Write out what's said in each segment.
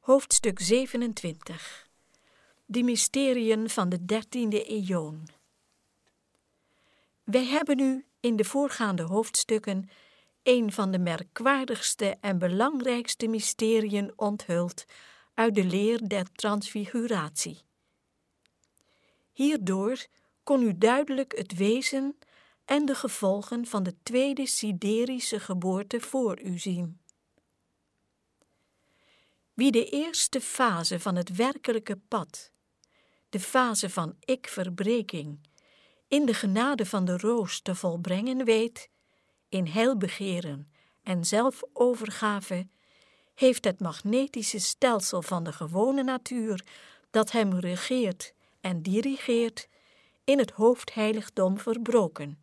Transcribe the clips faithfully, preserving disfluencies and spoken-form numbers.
Hoofdstuk zevenentwintig. De mysteriën van de dertiende eeuw. Wij hebben nu in de voorgaande hoofdstukken een van de merkwaardigste en belangrijkste mysteriën onthuld uit de leer der transfiguratie. Hierdoor kon u duidelijk het wezen en de gevolgen van de tweede siderische geboorte voor u zien. Wie de eerste fase van het werkelijke pad, de fase van ik-verbreking, in de genade van de roos te volbrengen weet, in heilbegeren en zelfovergave, heeft het magnetische stelsel van de gewone natuur, dat hem regeert en dirigeert, in het hoofdheiligdom verbroken.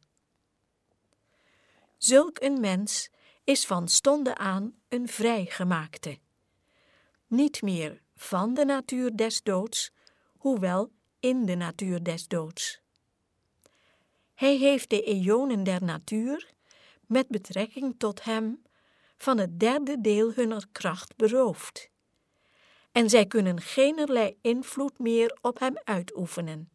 Zulk een mens is van stonde aan een vrijgemaakte. Niet meer van de natuur des doods, hoewel in de natuur des doods. Hij heeft de eonen der natuur, met betrekking tot hem, van het derde deel hunner kracht beroofd. En zij kunnen geenerlei invloed meer op hem uitoefenen.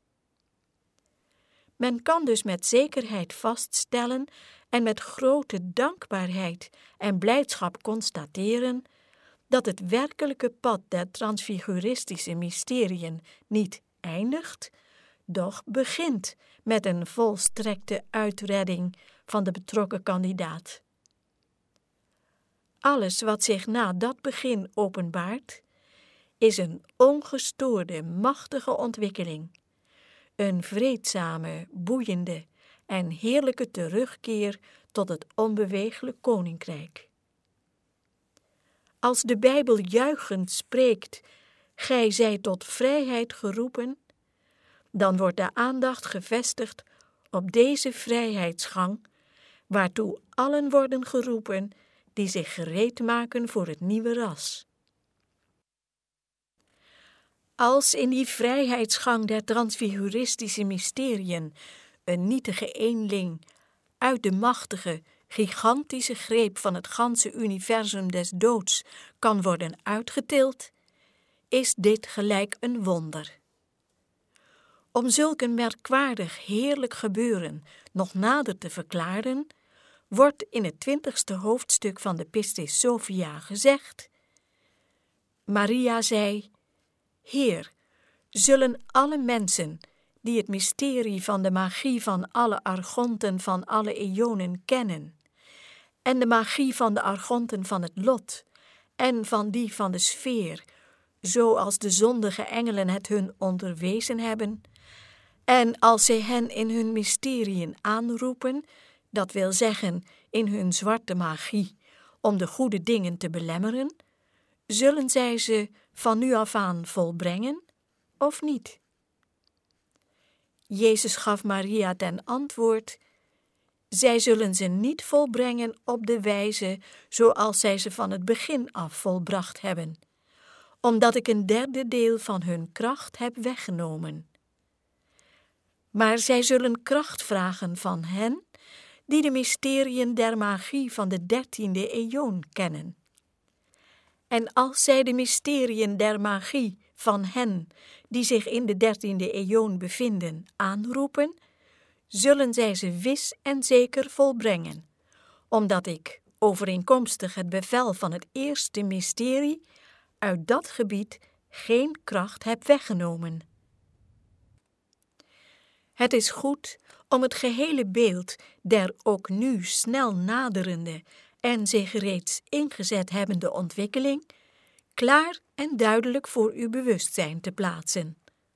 Men kan dus met zekerheid vaststellen en met grote dankbaarheid en blijdschap constateren dat het werkelijke pad der transfiguristische mysteriën niet eindigt, doch begint met een volstrekte uitredding van de betrokken kandidaat. Alles wat zich na dat begin openbaart, is een ongestoorde, machtige ontwikkeling, een vreedzame, boeiende en heerlijke terugkeer tot het onbeweeglijk koninkrijk. Als de Bijbel juichend spreekt, gij zijt tot vrijheid geroepen, dan wordt de aandacht gevestigd op deze vrijheidsgang, waartoe allen worden geroepen die zich gereed maken voor het nieuwe ras. Als in die vrijheidsgang der transfiguristische mysteriën een nietige eenling uit de machtige, gigantische greep van het ganse universum des doods kan worden uitgetild, is dit gelijk een wonder. Om zulk een merkwaardig, heerlijk gebeuren nog nader te verklaren, wordt in het twintigste hoofdstuk van de Pistis Sophia gezegd: Maria zei: Heer, zullen alle mensen die het mysterie van de magie van alle argonten van alle eonen kennen, en de magie van de argonten van het lot, en van die van de sfeer, zoals de zondige engelen het hun onderwezen hebben, en als zij hen in hun mysteriën aanroepen, dat wil zeggen in hun zwarte magie, om de goede dingen te belemmeren, zullen zij ze van nu af aan volbrengen, of niet? Jezus gaf Maria ten antwoord: zij zullen ze niet volbrengen op de wijze zoals zij ze van het begin af volbracht hebben, omdat ik een derde deel van hun kracht heb weggenomen. Maar zij zullen kracht vragen van hen die de mysteriën der magie van de dertiende eeuw kennen. En als zij de mysteriën der magie van hen die zich in de dertiende eeuw bevinden aanroepen, zullen zij ze wis en zeker volbrengen, omdat ik, overeenkomstig het bevel van het eerste mysterie, uit dat gebied geen kracht heb weggenomen. Het is goed om het gehele beeld der ook nu snel naderende en zich reeds ingezet hebbende ontwikkeling klaar en duidelijk voor uw bewustzijn te plaatsen.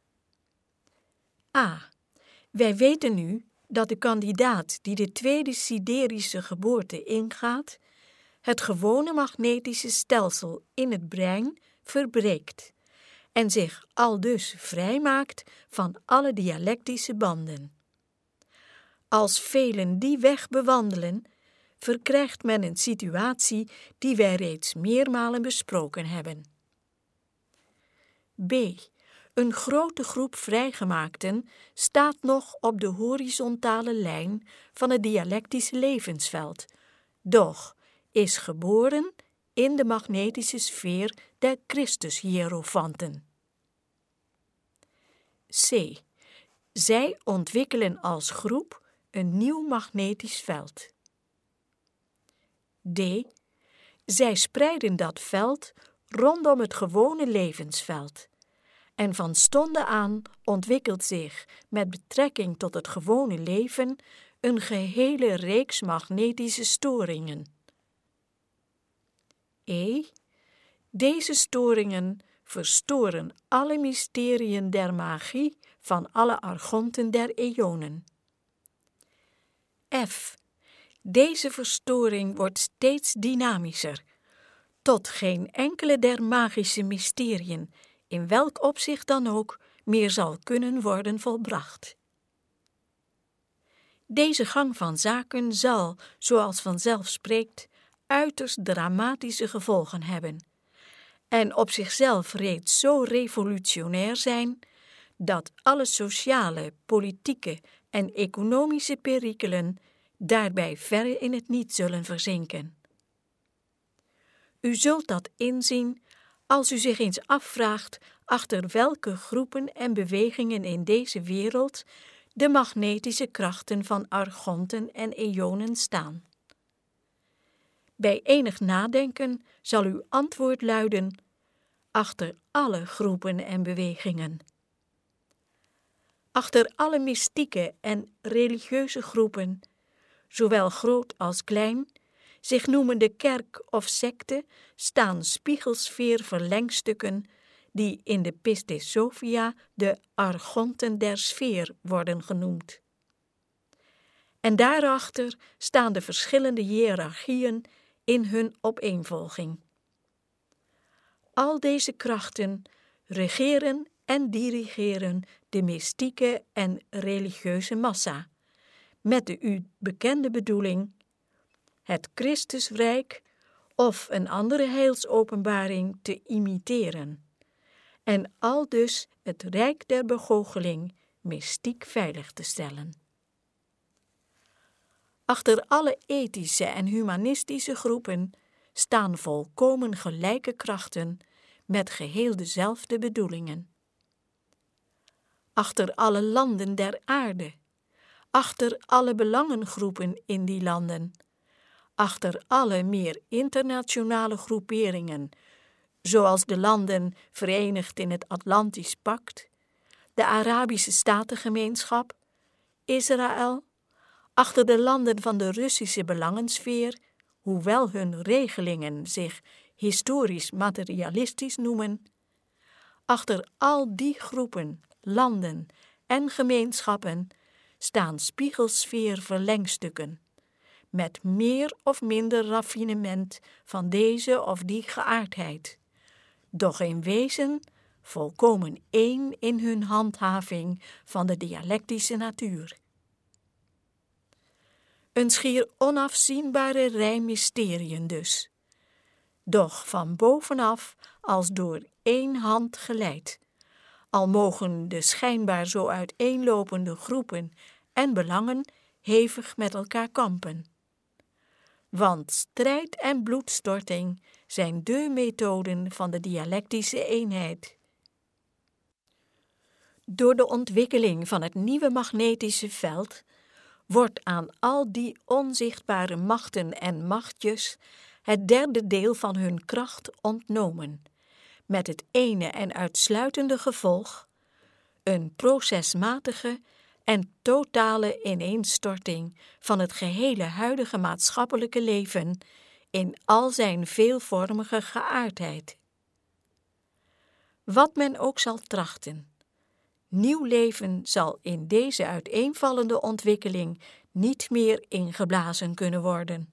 A. Wij weten nu dat de kandidaat die de tweede siderische geboorte ingaat, het gewone magnetische stelsel in het brein verbreekt en zich aldus vrijmaakt van alle dialectische banden. Als velen die weg bewandelen, verkrijgt men een situatie die wij reeds meermalen besproken hebben. B. Een grote groep vrijgemaakten staat nog op de horizontale lijn van het dialectische levensveld, doch is geboren in de magnetische sfeer der Christus-hierofanten. C. Zij ontwikkelen als groep een nieuw magnetisch veld. D. Zij spreiden dat veld rondom het gewone levensveld. En van stonden aan ontwikkelt zich met betrekking tot het gewone leven een gehele reeks magnetische storingen. E. Deze storingen verstoren alle mysteriën der magie van alle archonten der eonen. F. Deze verstoring wordt steeds dynamischer, tot geen enkele der magische mysteriën, in welk opzicht dan ook, meer zal kunnen worden volbracht. Deze gang van zaken zal, zoals vanzelf spreekt, uiterst dramatische gevolgen hebben en op zichzelf reeds zo revolutionair zijn dat alle sociale, politieke en economische perikelen daarbij verre in het niet zullen verzinken. U zult dat inzien als u zich eens afvraagt achter welke groepen en bewegingen in deze wereld de magnetische krachten van archonten en eonen staan. Bij enig nadenken zal uw antwoord luiden: achter alle groepen en bewegingen. Achter alle mystieke en religieuze groepen, zowel groot als klein, zich noemende kerk of secte, staan spiegelsfeer-verlengstukken die in de Pistis Sophia de archonten der sfeer worden genoemd. En daarachter staan de verschillende hiërarchieën in hun opeenvolging. Al deze krachten regeren en dirigeren de mystieke en religieuze massa, met de u bekende bedoeling het Christusrijk of een andere heilsopenbaring te imiteren, en aldus het rijk der begoocheling mystiek veilig te stellen. Achter alle ethische en humanistische groepen staan volkomen gelijke krachten met geheel dezelfde bedoelingen. Achter alle landen der aarde, achter alle belangengroepen in die landen, achter alle meer internationale groeperingen, zoals de landen verenigd in het Atlantisch Pact, de Arabische Statengemeenschap, Israël, achter de landen van de Russische belangensfeer, hoewel hun regelingen zich historisch materialistisch noemen, achter al die groepen, landen en gemeenschappen staan spiegelsfeer-verlengstukken, met meer of minder raffinement van deze of die geaardheid, doch in wezen volkomen één in hun handhaving van de dialectische natuur. Een schier onafzienbare rij mysteriën dus, doch van bovenaf als door één hand geleid, al mogen de schijnbaar zo uiteenlopende groepen en belangen hevig met elkaar kampen. Want strijd en bloedstorting zijn de methoden van de dialectische eenheid. Door de ontwikkeling van het nieuwe magnetische veld wordt aan al die onzichtbare machten en machtjes het derde deel van hun kracht ontnomen, met het ene en uitsluitende gevolg een procesmatige en totale ineenstorting van het gehele huidige maatschappelijke leven in al zijn veelvormige geaardheid. Wat men ook zal trachten, nieuw leven zal in deze uiteenvallende ontwikkeling niet meer ingeblazen kunnen worden.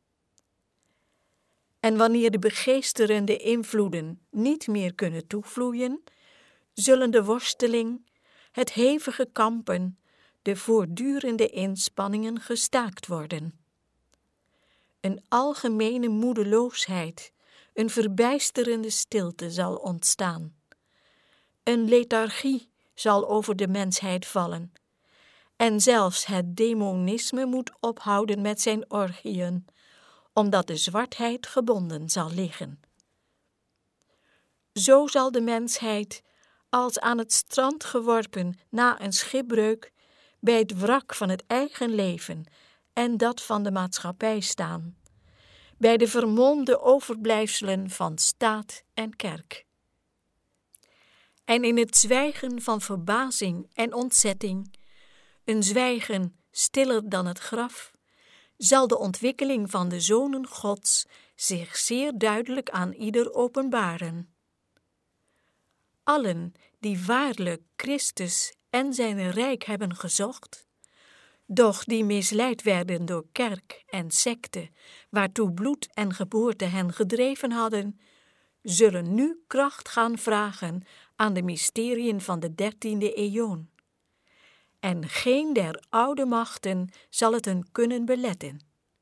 En wanneer de begeesterende invloeden niet meer kunnen toevloeien, zullen de worsteling, het hevige kampen, de voortdurende inspanningen gestaakt worden. Een algemene moedeloosheid, een verbijsterende stilte zal ontstaan. Een lethargie zal over de mensheid vallen. En zelfs het demonisme moet ophouden met zijn orgieën, omdat de zwartheid gebonden zal liggen. Zo zal de mensheid, als aan het strand geworpen na een schipbreuk, bij het wrak van het eigen leven en dat van de maatschappij staan, bij de vermolmde overblijfselen van staat en kerk. En in het zwijgen van verbazing en ontzetting, een zwijgen stiller dan het graf, zal de ontwikkeling van de zonen Gods zich zeer duidelijk aan ieder openbaren. Allen die waarlijk Christus en zijn rijk hebben gezocht, doch die misleid werden door kerk en sekte, waartoe bloed en geboorte hen gedreven hadden, zullen nu kracht gaan vragen aan de mysteriën van de dertiende eeuw. En geen der oude machten zal het hun kunnen beletten.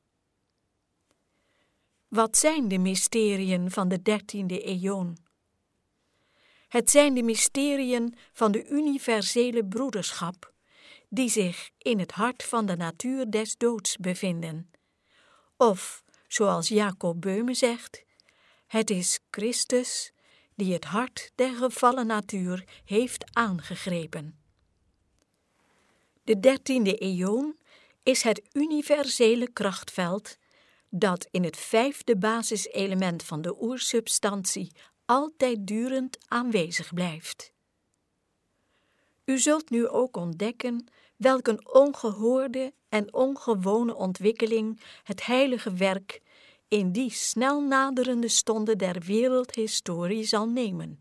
Wat zijn de mysteriën van de dertiende eeuw? Het zijn de mysteriën van de universele broederschap, die zich in het hart van de natuur des doods bevinden. Of, zoals Jacob Böhme zegt, het is Christus die het hart der gevallen natuur heeft aangegrepen. De dertiende eeuw is het universele krachtveld dat in het vijfde basiselement van de oersubstantie altijd durend aanwezig blijft. U zult nu ook ontdekken welk een ongehoorde en ongewone ontwikkeling het heilige werk in die snel naderende stonde der wereldhistorie zal nemen.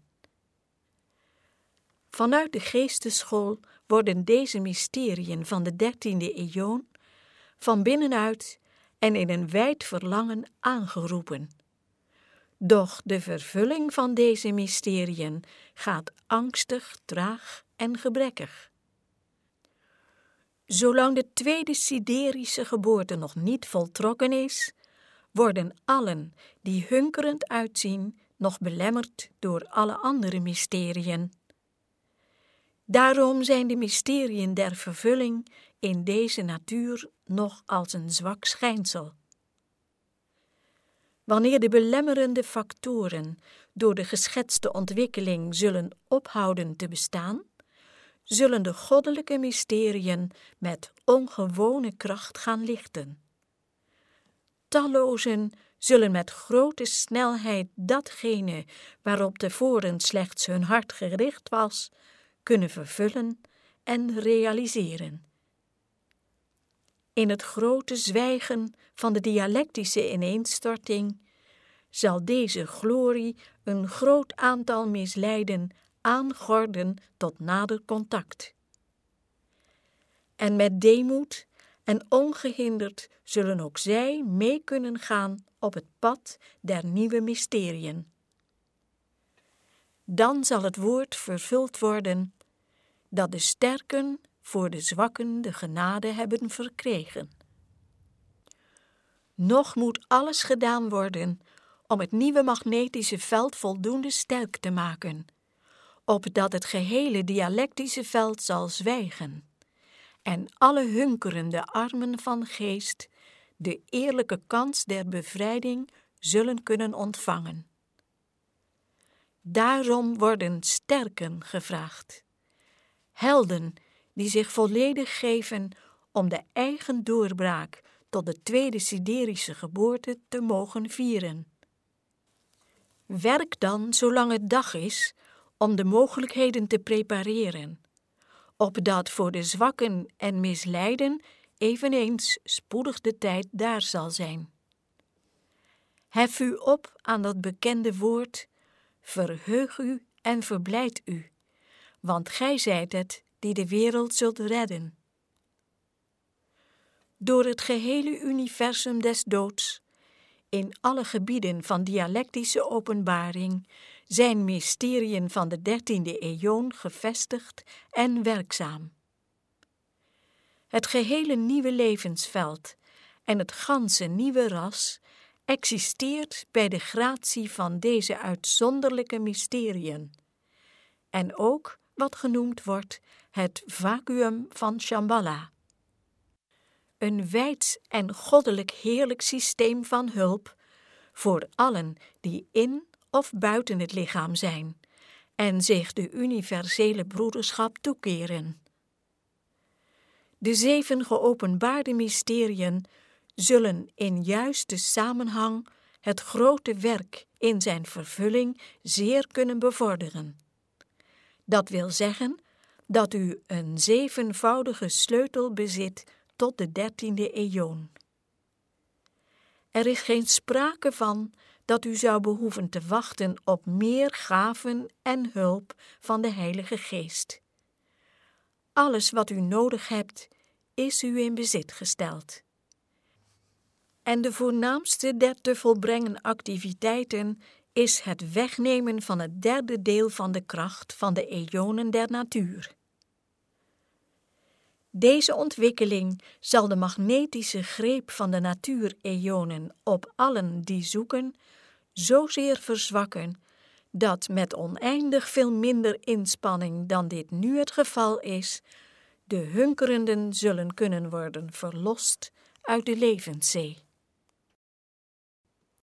Vanuit de geesteschool worden deze mysteriën van de dertiende eeuw van binnenuit en in een wijd verlangen aangeroepen. Doch de vervulling van deze mysteriën gaat angstig, traag en gebrekkig. Zolang de tweede siderische geboorte nog niet voltrokken is, worden allen die hunkerend uitzien nog belemmerd door alle andere mysteriën. Daarom zijn de mysteriën der vervulling in deze natuur nog als een zwak schijnsel. Wanneer de belemmerende factoren door de geschetste ontwikkeling zullen ophouden te bestaan, zullen de goddelijke mysteriën met ongewone kracht gaan lichten. Tallozen zullen met grote snelheid datgene waarop tevoren slechts hun hart gericht was, kunnen vervullen en realiseren. In het grote zwijgen van de dialectische ineenstorting zal deze glorie een groot aantal misleiden aangorden tot nader contact. En met deemoed en ongehinderd zullen ook zij mee kunnen gaan op het pad der nieuwe mysteriën. Dan zal het woord vervuld worden dat de sterken voor de zwakken de genade hebben verkregen. Nog moet alles gedaan worden om het nieuwe magnetische veld voldoende sterk te maken, opdat het gehele dialectische veld zal zwijgen en alle hunkerende armen van geest de eerlijke kans der bevrijding zullen kunnen ontvangen. Daarom worden sterken gevraagd, helden die zich volledig geven om de eigen doorbraak tot de tweede siderische geboorte te mogen vieren. Werk dan zolang het dag is om de mogelijkheden te prepareren, opdat voor de zwakken en misleiden eveneens spoedig de tijd daar zal zijn. Hef u op aan dat bekende woord, verheug u en verblijd u, want gij zijt het die de wereld zult redden. Door het gehele universum des doods, in alle gebieden van dialectische openbaring, zijn mysteriën van de dertiende eeuw gevestigd en werkzaam. Het gehele nieuwe levensveld en het ganse nieuwe ras existeert bij de gratie van deze uitzonderlijke mysteriën, en ook wat genoemd wordt het vacuüm van Shambhala. een wijd en goddelijk heerlijk systeem van hulp voor allen die in of buiten het lichaam zijn en zich de universele broederschap toekeren. De zeven geopenbaarde mysteriën zullen in juiste samenhang het grote werk in zijn vervulling zeer kunnen bevorderen. Dat wil zeggen dat u een zevenvoudige sleutel bezit tot de dertiende eon. Er is geen sprake van dat u zou behoeven te wachten op meer gaven en hulp van de Heilige Geest. Alles wat u nodig hebt, is u in bezit gesteld. En de voornaamste der te volbrengen activiteiten is het wegnemen van het derde deel van de kracht van de eonen der natuur. Deze ontwikkeling zal de magnetische greep van de natuur-eonen op allen die zoeken zozeer verzwakken, dat met oneindig veel minder inspanning dan dit nu het geval is, de hunkerenden zullen kunnen worden verlost uit de levenszee.